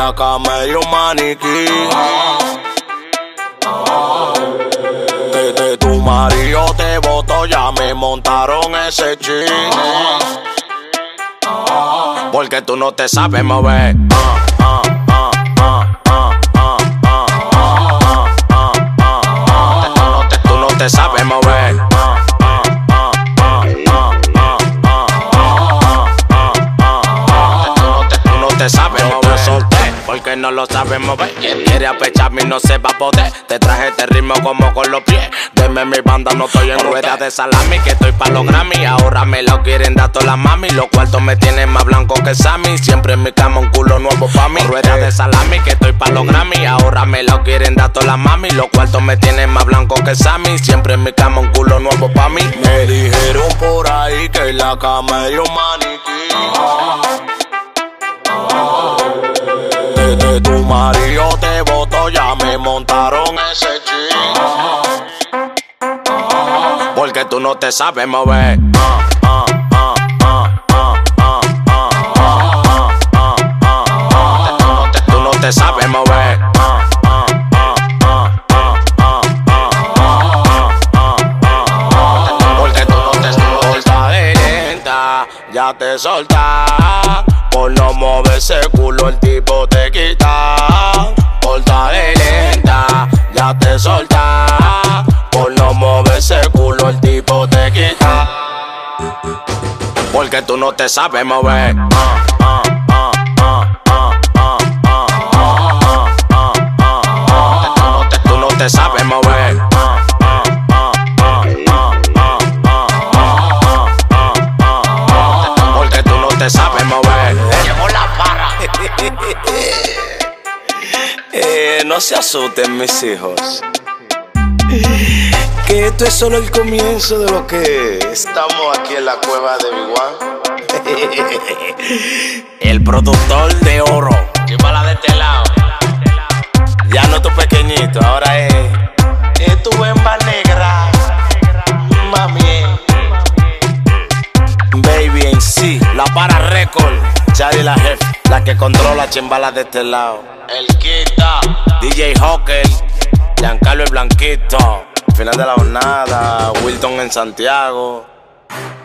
la cama y un maniquí. Que tu marido te botó, ya me montaron ese ching. Porque tú no te sabes mover. Tú no te sabes mover. Tú no te sabes mover. Solté porque no lo sabes mover. Quien quiere apecharme y no se va a poder. Te traje este ritmo como con los pies. Deme mi banda, no estoy en rueda de salami. Que estoy pa' los Grammy. Ahora me lo quieren dar todas las mami. Los cuartos me tienen más blanco que Sammy. Siempre en mi cama un culo nuevo pa' mí. Rueda de salami, que estoy pa' los Grammy. Ahora me lo quieren dar todas las mami. Los cuartos me tienen más blanco que Sammy. Siempre en mi cama un culo nuevo pa' mí. Me dijeron por ahí que en la cama hay un maniquí. Que tu marido te botó, ya me montaron ese ching. Porque tú no te sabes mover. Tú no te sabes mover. Porque tú no te soltas de lenta, ya te soltas. Por no mover ese culo el tipo te quita. Porta de lenta, ya te soltas. Por no mover ese culo el tipo te quita. Porque tú no te sabes mover. Tú no te sabes mover. Porque tú no te sabes mover. Llegó la para. No se asusten mis hijos, que esto es solo el comienzo de lo que estamos aquí en la cueva de Big One. El productor de oro, llévala de este lado. Ya no tu pequeñito, ahora es tu hembra negra, mami. Baby en sí, la para record. Charlie la jefe, la que controla chimbala de este lado. El Quita, DJ Hawker, Giancarlo el Blanquito. Final de la jornada, Wilton en Santiago.